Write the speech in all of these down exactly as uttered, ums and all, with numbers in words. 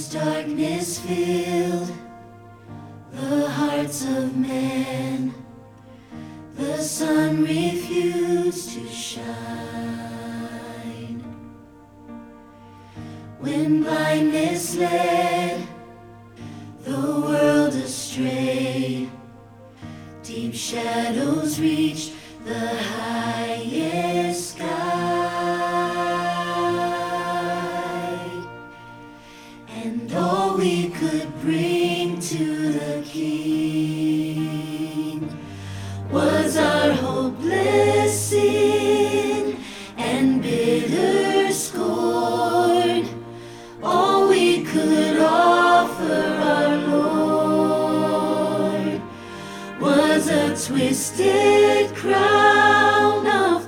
darkness filled the hearts of men, the sun refused to shine. When blindness led the world astray, deep shadows reached the highest sky, and all we could bring to the King was our hopeless sin and bitter scorn. All we could offer our Lord was a twisted crown of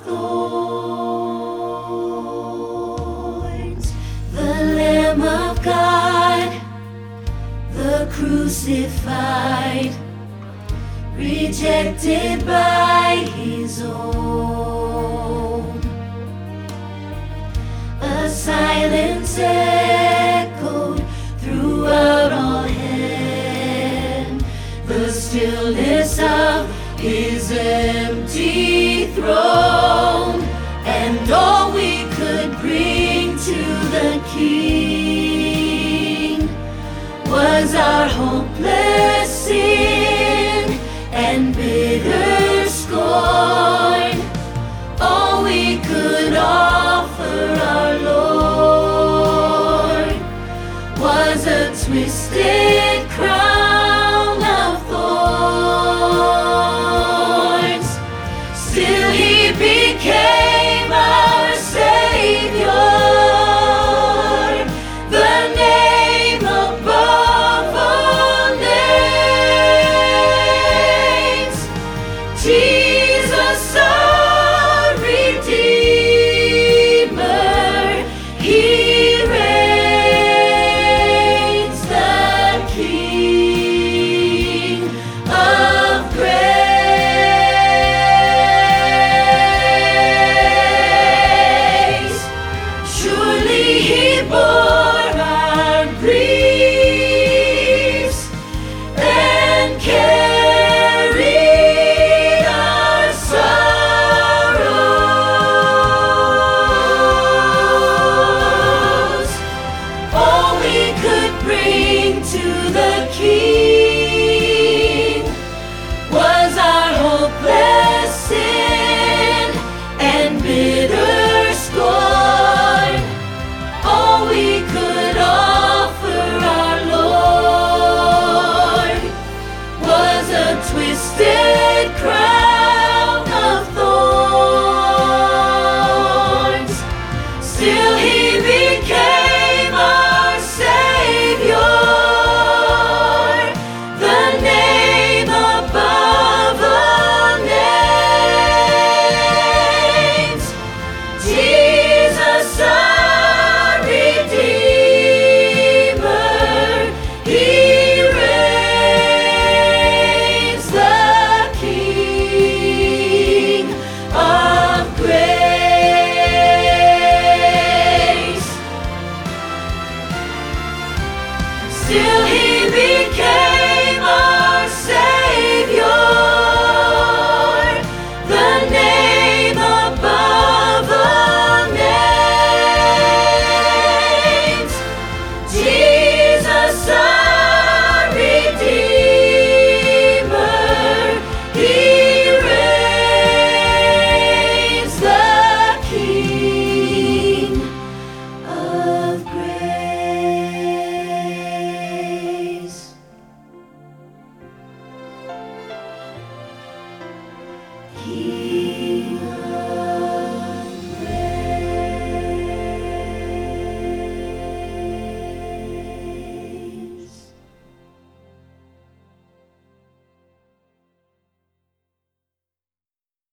thorns. The Lamb of God, the crucified, rejected by his own. A silence echoed throughout all heaven, the stillness of his empty throne, and all we could bring to the King was our hopeless sin and bitter scorn. All we could offer our Lord was a twisted crown of thorns. Still he became our Savior, the name above all names. Jesus our Redeemer, he reigns, the King of grace. Surely he bore our griefs and carried our sorrows. All we could bring to the King was our hopeless sin and bitter scorn. All we could offer our Lord was a twisted crown of thorns. Still he became our Savior, the name above all names. Jesus our Redeemer, he reigns, the King of grace. Still